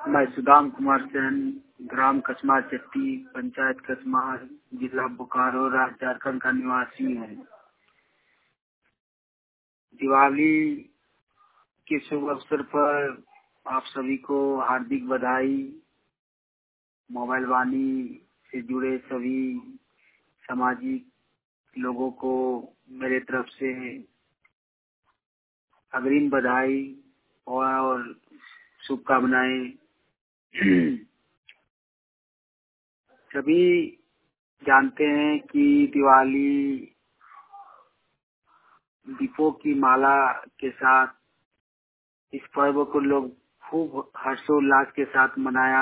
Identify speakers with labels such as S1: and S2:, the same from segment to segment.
S1: मैं सुदाम कुमार सेन, ग्राम कसमार चट्टी, पंचायत कसमार, जिला बोकारो, राज्य झारखंड का निवासी हूँ। दिवाली के शुभ अवसर पर आप सभी को हार्दिक बधाई। मोबाइल वाणी से जुड़े सभी सामाजिक लोगों को मेरे तरफ से अग्रिम बधाई और शुभकामनाएं। सभी जानते हैं कि दिवाली दीपों की माला के साथ इस पर्व को लोग खूब हर्षोल्लास के साथ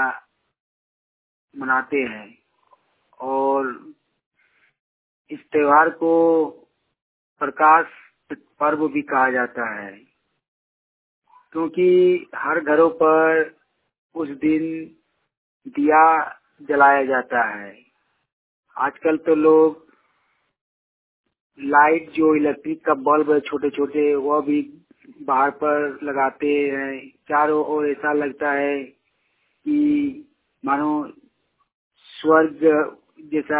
S1: मनाते हैं और इस त्योहार को प्रकाश पर्व भी कहा जाता है, क्योंकि हर घरों पर उस दिन दिया जलाया जाता है। आजकल तो लोग लाइट जो इलेक्ट्रिक का बल्ब है छोटे छोटे, वह भी बाहर पर लगाते हैं। चारों ओर ऐसा लगता है कि मानो स्वर्ग जैसा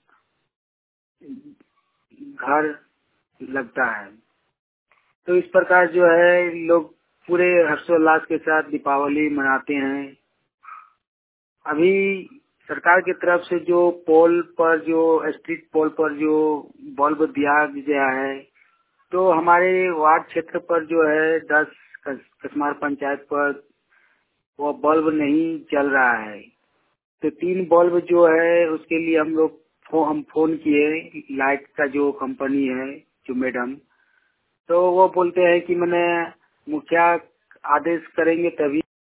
S1: घर लगता है। तो इस प्रकार जो है लोग पूरे हर्षोल्लास के साथ दीपावली मनाते हैं। अभी सरकार की तरफ से जो पोल पर, जो स्ट्रीट पोल पर जो बल्ब दिया गया है, तो हमारे वार्ड क्षेत्र पर जो है 10 कसमार पंचायत पर वो बल्ब नहीं चल रहा है। तो 3 बल्ब जो है उसके लिए हम फोन किए लाइट का जो कंपनी है, जो मैडम, तो वो बोलते हैं कि मैंने मुखिया आदेश करेंगे तभी